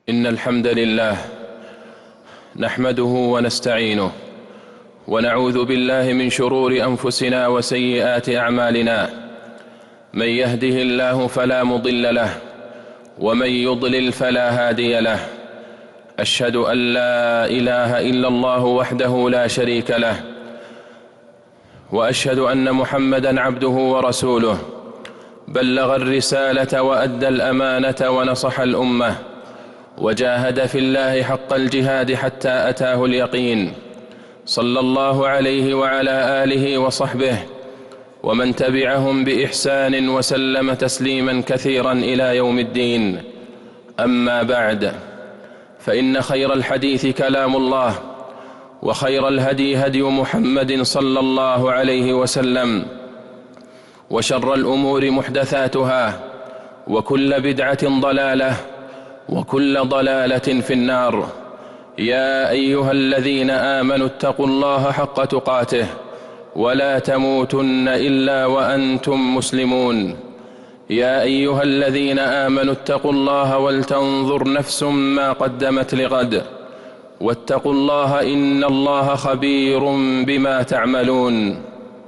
إن الحمد لله نحمده ونستعينه ونعوذ بالله من شرور أنفسنا وسيئات أعمالنا. من يهده الله فلا مضل له ومن يضلل فلا هادي له. أشهد أن لا إله إلا الله وحده لا شريك له، وأشهد أن محمدًا عبده ورسوله، بلغ الرسالة وأدى الأمانة ونصح الأمة، وجاهد في الله حق الجهاد حتى أتاه اليقين، صلى الله عليه وعلى آله وصحبه ومن تبعهم بإحسان وسلم تسليما كثيرا إلى يوم الدين. أما بعد، فإن خير الحديث كلام الله، وخير الهدي هدي محمد صلى الله عليه وسلم، وشر الأمور محدثاتها، وكل بدعة ضلالة، وكل ضلالة في النار. يا أيها الذين آمنوا اتقوا الله حق تقاته ولا تموتن إلا وأنتم مسلمون. يا أيها الذين آمنوا اتقوا الله ولتنظر نفس ما قدمت لغد، واتقوا الله إن الله خبير بما تعملون.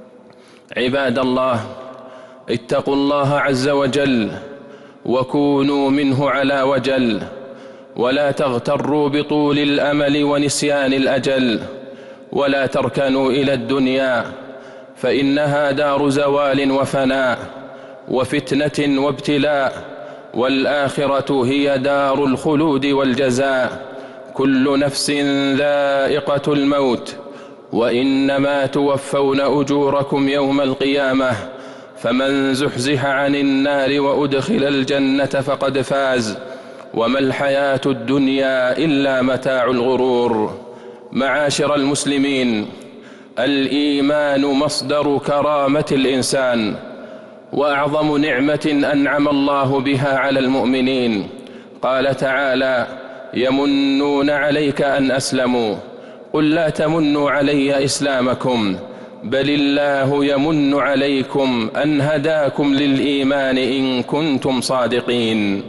عباد الله، اتقوا الله عز وجل وكونوا منه على وجل، ولا تغتروا بطول الأمل ونسيان الأجل، ولا تركنوا إلى الدنيا فإنها دار زوال وفناء وفتنة وابتلاء، والآخرة هي دار الخلود والجزاء. كل نفس ذائقة الموت، وإنما توفون أجوركم يوم القيامة، فمن زحزح عن النار وأدخل الجنة فقد فاز، وما الحياة الدنيا إلا متاع الغرور. معاشر المسلمين، الإيمان مصدر كرامة الإنسان، وأعظم نعمة أنعم الله بها على المؤمنين. قال تعالى: يمنون عليك أن أسلموا، قل لا تمنوا علي إسلامكم، بل الله يمن عليكم أن هداكم للإيمان إن كنتم صادقين.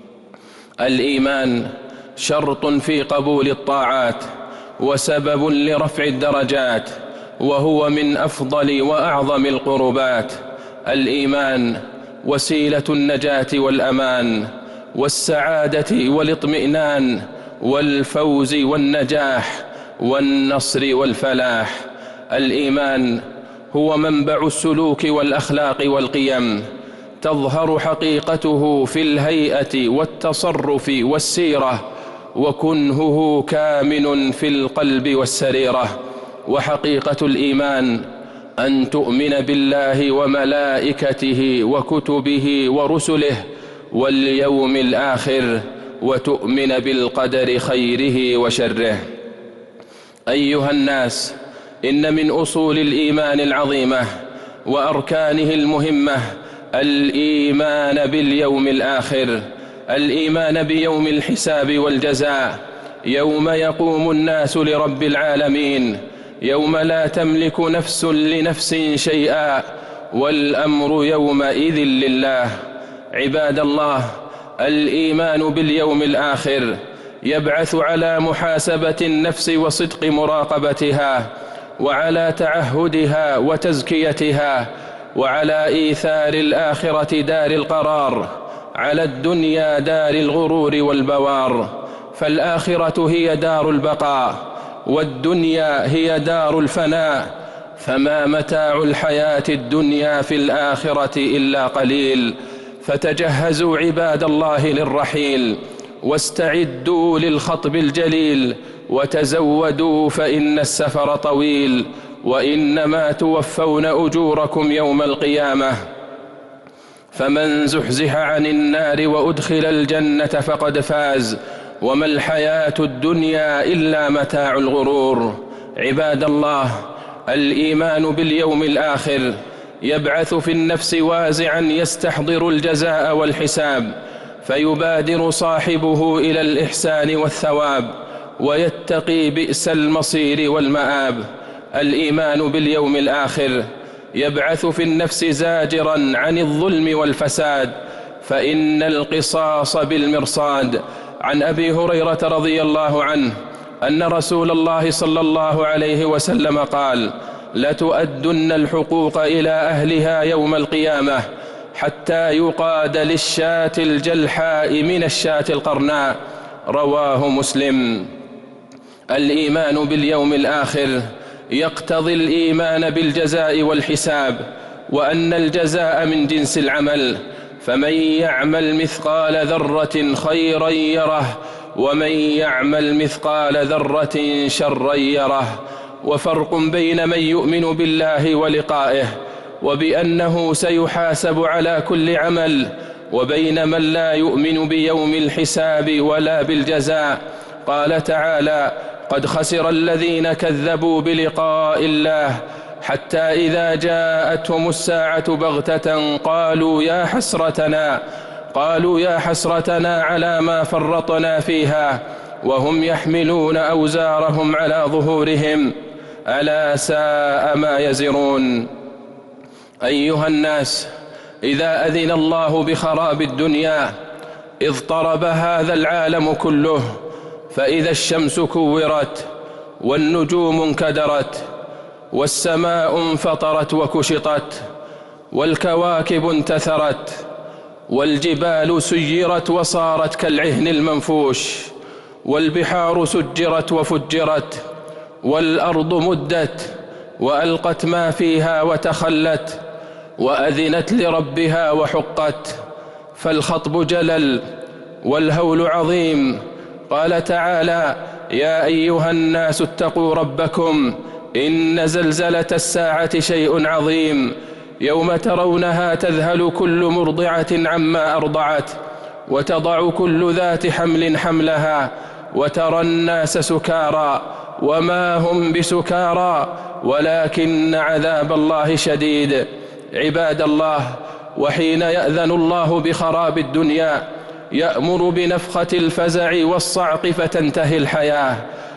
الإيمان شرط في قبول الطاعات، وسبب لرفع الدرجات، وهو من أفضل وأعظم القربات. الإيمان وسيلة النجاة والأمان، والسعادة والاطمئنان، والفوز والنجاح، والنصر والفلاح. الإيمان هو منبع السلوك والأخلاق والقيم، تظهر حقيقته في الهيئة والتصرف والسيرة، وكنهه كامن في القلب والسريرة. وحقيقة الإيمان أن تؤمن بالله وملائكته وكتبه ورسله واليوم الآخر، وتؤمن بالقدر خيره وشره. أيها الناس، إن من أصول الإيمان العظيمة وأركانه المهمة الإيمان باليوم الآخر، الإيمان بيوم الحساب والجزاء، يوم يقوم الناس لرب العالمين، يوم لا تملك نفس لنفس شيئا، والأمر يومئذ لله. عباد الله، الإيمان باليوم الآخر يبعث على محاسبة النفس وصدق مراقبتها، وعلى تعهدها وتزكيتها، وعلى إيثار الآخرة دار القرار على الدنيا دار الغرور والبوار. فالآخرة هي دار البقاء، والدنيا هي دار الفناء، فما متاع الحياة الدنيا في الآخرة إلا قليل. فتجهزوا عباد الله للرحيل، واستعدوا للخطب الجليل، وتزودوا فإن السفر طويل، وإنما توفون أجوركم يوم القيامة. فمن زحزح عن النار وأدخل الجنة فقد فاز، وما الحياة الدنيا إلا متاع الغرور. عباد الله، الإيمان باليوم الآخر يبعث في النفس وازعا يستحضر الجزاء والحساب، فيبادر صاحبه إلى الإحسان والثواب، ويتقي بئس المصير والمآب. الإيمان باليوم الآخر يبعث في النفس زاجرا عن الظلم والفساد، فإن القصاص بالمرصاد عن أبي هريرة رضي الله عنه أن رسول الله صلى الله عليه وسلم قال: لتؤدن الحقوق إلى أهلها يوم القيامة حتى يقاد للشاة الجلحاء من الشاة القرناء. رواه مسلم. الإيمان باليوم الآخر يقتضي الإيمان بالجزاء والحساب، وأن الجزاء من جنس العمل، فمن يعمل مثقال ذرة خيرا يره ومن يعمل مثقال ذرة شرا يره. وفرق بين من يؤمن بالله ولقائه وبأنه سيحاسب على كل عمل، وبين من لا يؤمن بيوم الحساب ولا بالجزاء. قال تعالى: قد خسر الذين كذبوا بلقاء الله حتى إذا جاءتهم الساعة بغتة قالوا يا حسرتنا على ما فرطنا فيها وهم يحملون أوزارهم على ظهورهم ألا ساء ما يزرون. أيها الناس، إذا أذن الله بخراب الدنيا اضطرب هذا العالم كله، فإذا الشمس كورت والنجوم انكدرت والسماء انفطرت وكشطت والكواكب انتثرت والجبال سيرت وصارت كالعهن المنفوش والبحار سجرت وفجرت والأرض مدت وألقت ما فيها وتخلت وأذنت لربها وحقت، فالخطب جلل والهول عظيم. قال تعالى: يا أيها الناس اتقوا ربكم إن زلزلة الساعة شيء عظيم، يوم ترونها تذهل كل مرضعة عما أرضعت وتضع كل ذات حمل حملها وترى الناس سكارى وما هم بسكارى ولكن عذاب الله شديد. عباد الله، وحين يأذن الله بخراب الدنيا يأمر بنفخة الفزع والصعق فتنتهي الحياة،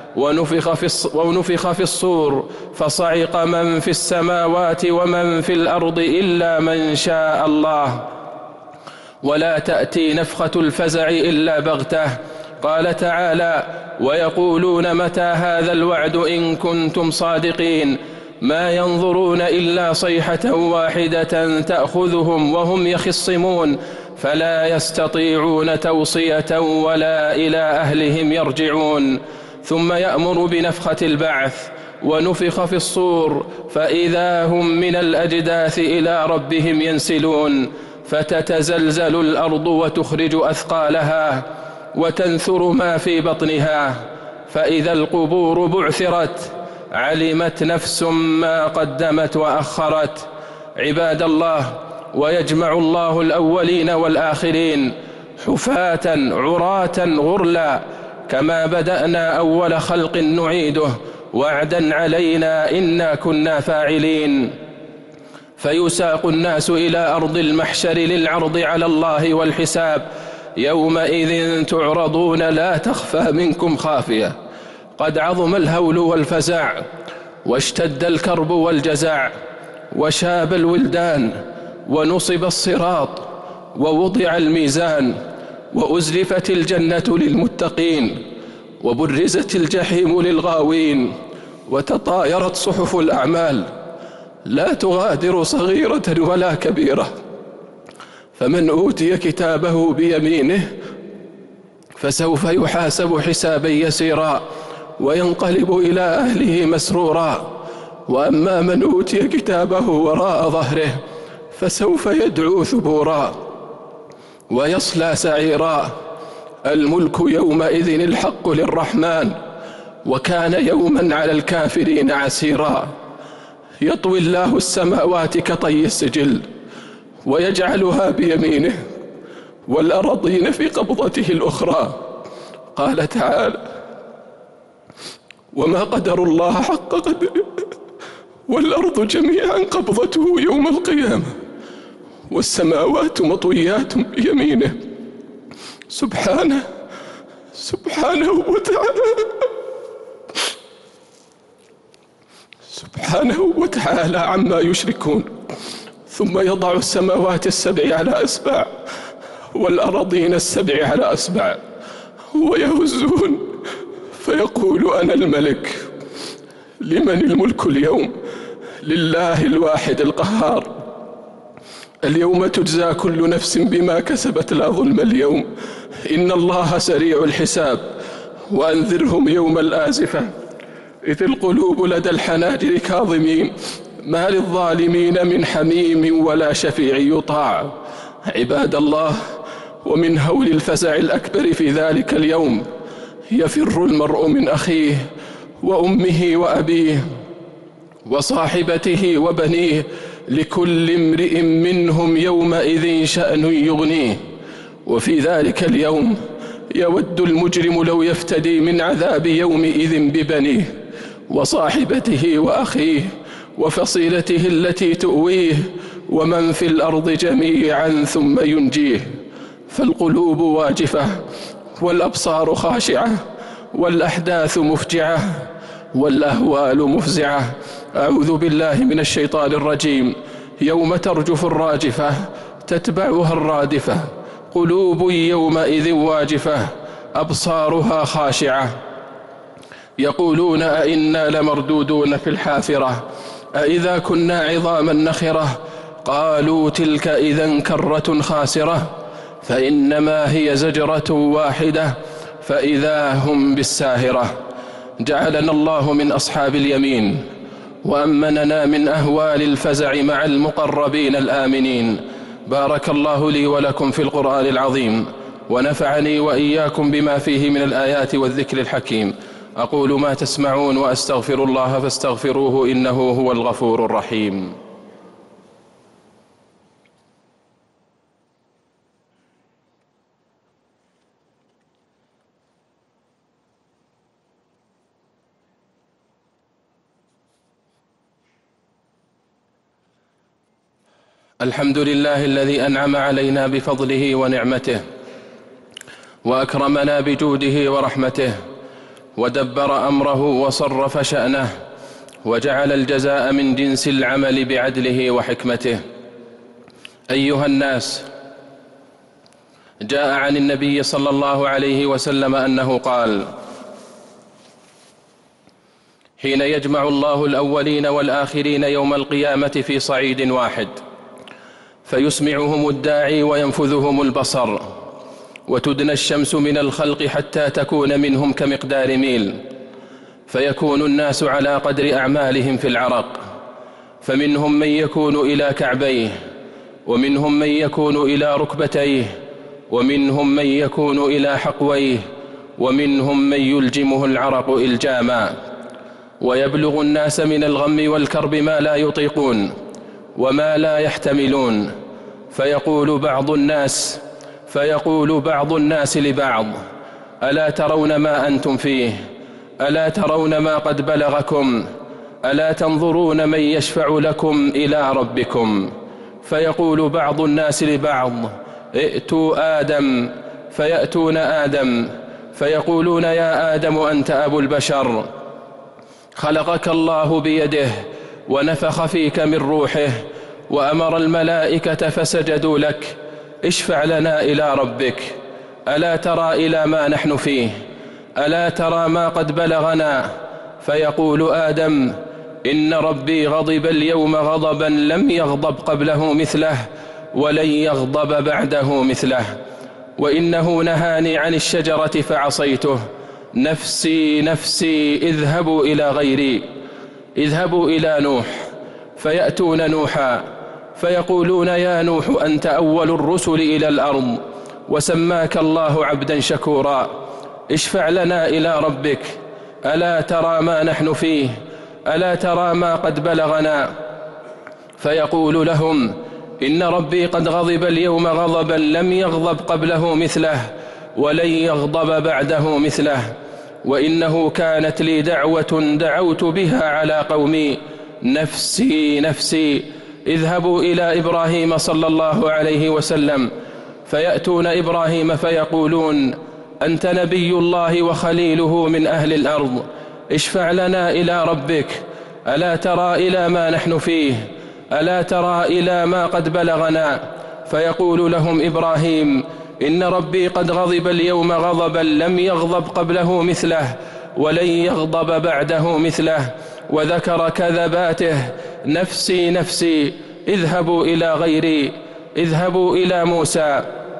ونفخ في الصور فصعق من في السماوات ومن في الأرض إلا من شاء الله، ولا تأتي نفخة الفزع إلا بغتة. قال تعالى: ويقولون متى هذا الوعد إن كنتم صادقين، ما ينظرون إلا صيحة واحدة تأخذهم وهم يخصمون فلا يستطيعون توصية ولا إلى أهلهم يرجعون. ثم يأمر بنفخة البعث ونفخ في الصور فإذا هم من الأجداث إلى ربهم ينسلون، فتتزلزل الأرض وتخرج أثقالها وتنثر ما في بطنها، فإذا القبور بعثرت علمت نفس ما قدمت وأخرت. عباد الله، ويجمع الله الأولين والآخرين حفاة عراة غرلا كما بدأنا أول خلق نعيده وعدا علينا إنا كنا فاعلين. فيساق الناس إلى أرض المحشر للعرض على الله والحساب. يومئذ تعرضون لا تخفى منكم خافية. قد عظم الهول والفزع واشتد الكرب والجزع وشاب الولدان ونصب الصراط ووضع الميزان وأزلفت الجنة للمتقين وبرزت الجحيم للغاوين وتطايرت صحف الأعمال لا تغادر صغيرة ولا كبيرة. فمن أوتي كتابه بيمينه فسوف يحاسب حسابا يسيرا وينقلب إلى أهله مسرورا، وأما من أوتي كتابه وراء ظهره فسوف يدعو ثبورا ويصلى سعيرا. الملك يومئذ الحق للرحمن وكان يوما على الكافرين عسيرا. يطوي الله السماوات كطي السجل ويجعلها بيمينه والأراضين في قبضته الأخرى. قال تعالى: وما قدر الله حق قدره والأرض جميعا قبضته يوم القيامة والسماوات مطويات بيمينه سبحانه وتعالى عما يشركون. ثم يضع السماوات السبع على أسباع والأراضين السبع على أسبع ويهزون فيقول أنا الملك. لمن الملك اليوم؟ لله الواحد القهار. اليوم تجزى كل نفس بما كسبت لا ظلم اليوم، إن الله سريع الحساب. وأنذرهم يوم الآزفة إذ القلوب لدى الحناجر كاظمين، ما للظالمين من حميم ولا شفيع يطاع. عباد الله، ومن هول الفزع الأكبر في ذلك اليوم يفر المرء من أخيه وأمه وأبيه وصاحبته وبنيه، لكل امرئ منهم يومئذ شأن يغنيه. وفي ذلك اليوم يود المجرم لو يفتدي من عذاب يومئذ ببنيه وصاحبته وأخيه وفصيلته التي تؤويه ومن في الأرض جميعا ثم ينجيه. فالقلوب واجفة والأبصار خاشعة والأحداث مفجعة والأهوال مفزعة. أعوذ بالله من الشيطان الرجيم. يوم ترجف الراجفة تتبعها الرادفة، قلوب يومئذ واجفة أبصارها خاشعة، يقولون أئنا لمردودون في الحافرة أئذا كنا عظاما نخرة. قالوا تلك إذا كرة خاسرة، فإنما هي زجرة واحدة فإذا هم بالساهرة. جعلنا الله من أصحاب اليمين وأمننا من أهوال الفزع مع المقربين الآمنين. بارك الله لي ولكم في القرآن العظيم، ونفعني وإياكم بما فيه من الآيات والذكر الحكيم. أقول ما تسمعون وأستغفر الله فاستغفروه إنه هو الغفور الرحيم. الحمد لله الذي أنعم علينا بفضله ونعمته، وأكرمنا بجوده ورحمته، ودبر أمره وصرف شأنه، وجعل الجزاء من جنس العمل بعدله وحكمته. أيها الناس، جاء عن النبي صلى الله عليه وسلم أنه قال: حين يجمع الله الأولين والآخرين يوم القيامة في صعيد واحد، فيسمعهم الداعي وينفذهم البصر، وتدنى الشمس من الخلق حتى تكون منهم كمقدار ميل، فيكون الناس على قدر أعمالهم في العرق، فمنهم من يكون إلى كعبيه، ومنهم من يكون إلى ركبتيه، ومنهم من يكون إلى حقويه، ومنهم من يلجمه العرق إلجاما، ويبلغ الناس من الغم والكرب ما لا يطيقون وما لا يحتملون، فيقول بعض الناس لبعض: ألا ترون ما أنتم فيه؟ ألا ترون ما قد بلغكم؟ ألا تنظرون من يشفع لكم إلى ربكم؟ فيقول بعض الناس لبعض: ائتوا آدم، فيأتون آدم، فيقولون: يا آدم أنت أبو البشر، خلقك الله بيده ونفخ فيك من روحه وأمر الملائكة فسجدوا لك، اشفع لنا إلى ربك. ألا ترى إلى ما نحن فيه؟ ألا ترى ما قد بلغنا؟ فيقول آدم: إن ربي غضب اليوم غضبا لم يغضب قبله مثله ولن يغضب بعده مثله، وإنه نهاني عن الشجرة فعصيته، نفسي نفسي اذهبوا إلى غيري. اذهبوا إلى نوح، فيأتون نوحا فيقولون: يا نوح أنت أول الرسل إلى الأرض، وسماك الله عبدا شكورا، اشفع لنا إلى ربك. ألا ترى ما نحن فيه؟ ألا ترى ما قد بلغنا؟ فيقول لهم: إن ربي قد غضب اليوم غضبا لم يغضب قبله مثله ولن يغضب بعده مثله، وإنه كانت لي دعوة دعوت بها على قومي، نفسي نفسي. اذهبوا إلى إبراهيم صلى الله عليه وسلم، فيأتون إبراهيم فيقولون: أنت نبي الله وخليله من أهل الأرض، اشفع لنا إلى ربك. ألا ترى إلى ما نحن فيه؟ ألا ترى إلى ما قد بلغنا؟ فيقول لهم إبراهيم: إن ربي قد غضب اليوم غضبا لم يغضب قبله مثله ولن يغضب بعده مثله. وذكر كذباته: نفسي نفسي، اذهبوا إلى غيري، اذهبوا إلى موسى.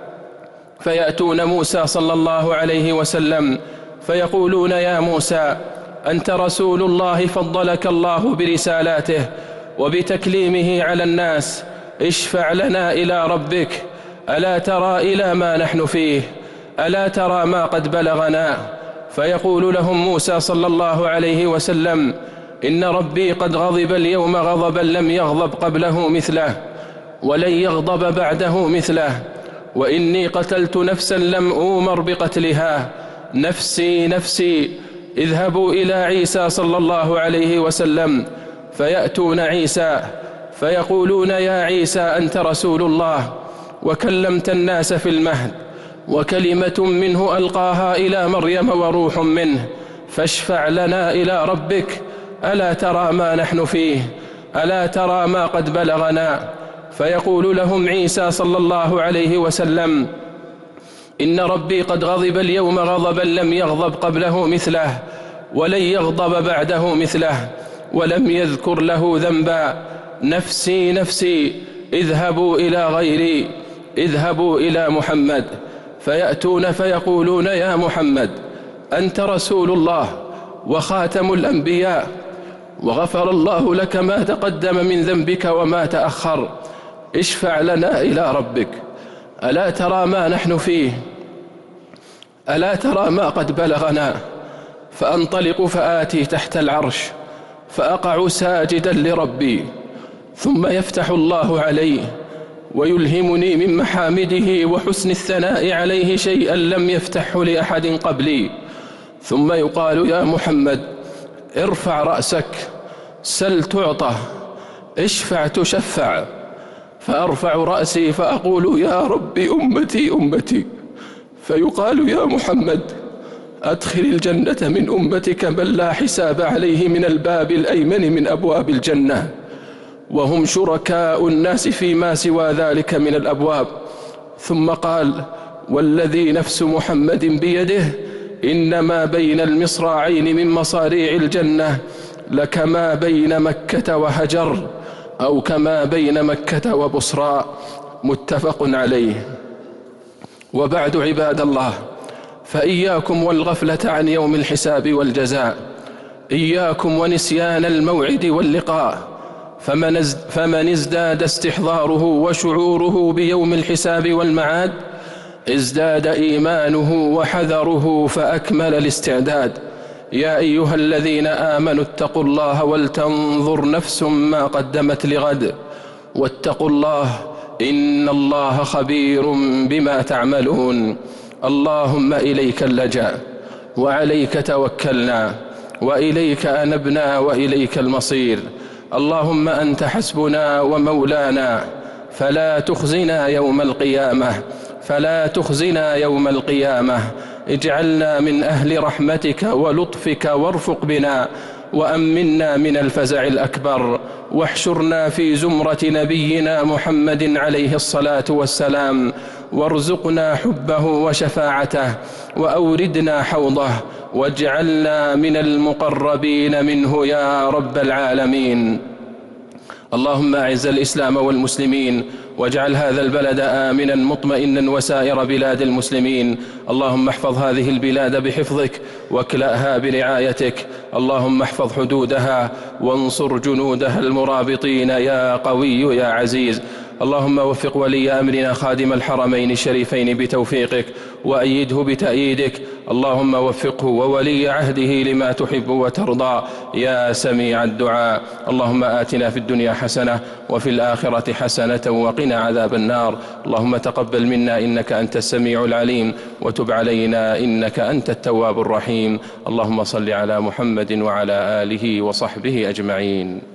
فيأتون موسى صلى الله عليه وسلم فيقولون: يا موسى، أنت رسول الله فضلك الله برسالاته وبتكليمه على الناس، اشفع لنا إلى ربك، ألا ترى إلى ما نحن فيه، ألا ترى ما قد بلغنا؟ فيقول لهم موسى صلى الله عليه وسلم: إن ربي قد غضب اليوم غضبا لم يغضب قبله مثله ولن يغضب بعده مثله، وإني قتلت نفسا لم أؤمر بقتلها، نفسي نفسي، اذهبوا إلى عيسى صلى الله عليه وسلم. فيأتون عيسى فيقولون: يا عيسى، أنت رسول الله وكلمت الناس في المهد، وكلمة منه ألقاها إلى مريم وروح منه، فاشفع لنا إلى ربك، ألا ترى ما نحن فيه، ألا ترى ما قد بلغنا؟ فيقول لهم عيسى صلى الله عليه وسلم: إن ربي قد غضب اليوم غضبا لم يغضب قبله مثله ولن يغضب بعده مثله، ولم يذكر له ذنبا، نفسي نفسي، اذهبوا إلى غيري، اذهبوا إلى محمد. فيأتون فيقولون: يا محمد، أنت رسول الله وخاتم الأنبياء، وغفر الله لك ما تقدم من ذنبك وما تأخر، اشفع لنا إلى ربك، ألا ترى ما نحن فيه، ألا ترى ما قد بلغنا؟ فأنطلق فآتي تحت العرش فأقع ساجدا لربي، ثم يفتح الله علي ويلهمني من محامده وحسن الثناء عليه شيئا لم يفتحه لأحد قبلي، ثم يقال: يا محمد، ارفع رأسك، سل تعطى، اشفع تشفع. فأرفع رأسي فأقول: يا رب، أمتي أمتي. فيقال: يا محمد، أدخل الجنة من أمتك من لا حساب عليه من الباب الأيمن من أبواب الجنة، وهم شركاء الناس فيما سوى ذلك من الأبواب. ثم قال: والذي نفس محمد بيده إنما بين المصراعين من مصاريع الجنة لكما بين مكة وهجر، أو كما بين مكة وبصرى. متفق عليه. وبعد، عباد الله، فإياكم والغفلة عن يوم الحساب والجزاء، إياكم ونسيان الموعد واللقاء، فمن ازداد استحضاره وشعوره بيوم الحساب والمعاد ازداد إيمانه وحذره فأكمل الاستعداد. يا أيها الذين آمنوا اتقوا الله ولتنظر نفس ما قدمت لغد، واتقوا الله إن الله خبير بما تعملون. اللهم إليك اللجأ وعليك توكلنا وإليك أنبنا وإليك المصير. اللهم أنت حسبنا ومولانا، فلا تخزنا يوم القيامة، فلا تخزنا يوم القيامة. اجعلنا من أهل رحمتك ولطفك وارفق بنا، وأمنا من الفزع الأكبر، واحشرنا في زمرة نبينا محمد عليه الصلاة والسلام، وارزقنا حبه وشفاعته، وأوردنا حوضه، واجعلنا من المقربين منه يا رب العالمين. اللهم أعز الإسلام والمسلمين، واجعل هذا البلد آمنا مطمئنا وسائر بلاد المسلمين. اللهم احفظ هذه البلاد بحفظك واكلأها برعايتك. اللهم احفظ حدودها وانصر جنودها المرابطين يا قوي يا عزيز. اللهم وفق ولي أمرنا خادم الحرمين الشريفين بتوفيقك، وأيده بتأييدك. اللهم وفقه وولي عهده لما تحب وترضى يا سميع الدعاء. اللهم آتنا في الدنيا حسنة وفي الآخرة حسنة وقنا عذاب النار. اللهم تقبل منا إنك أنت السميع العليم، وتب علينا إنك أنت التواب الرحيم. اللهم صل على محمد وعلى آله وصحبه أجمعين.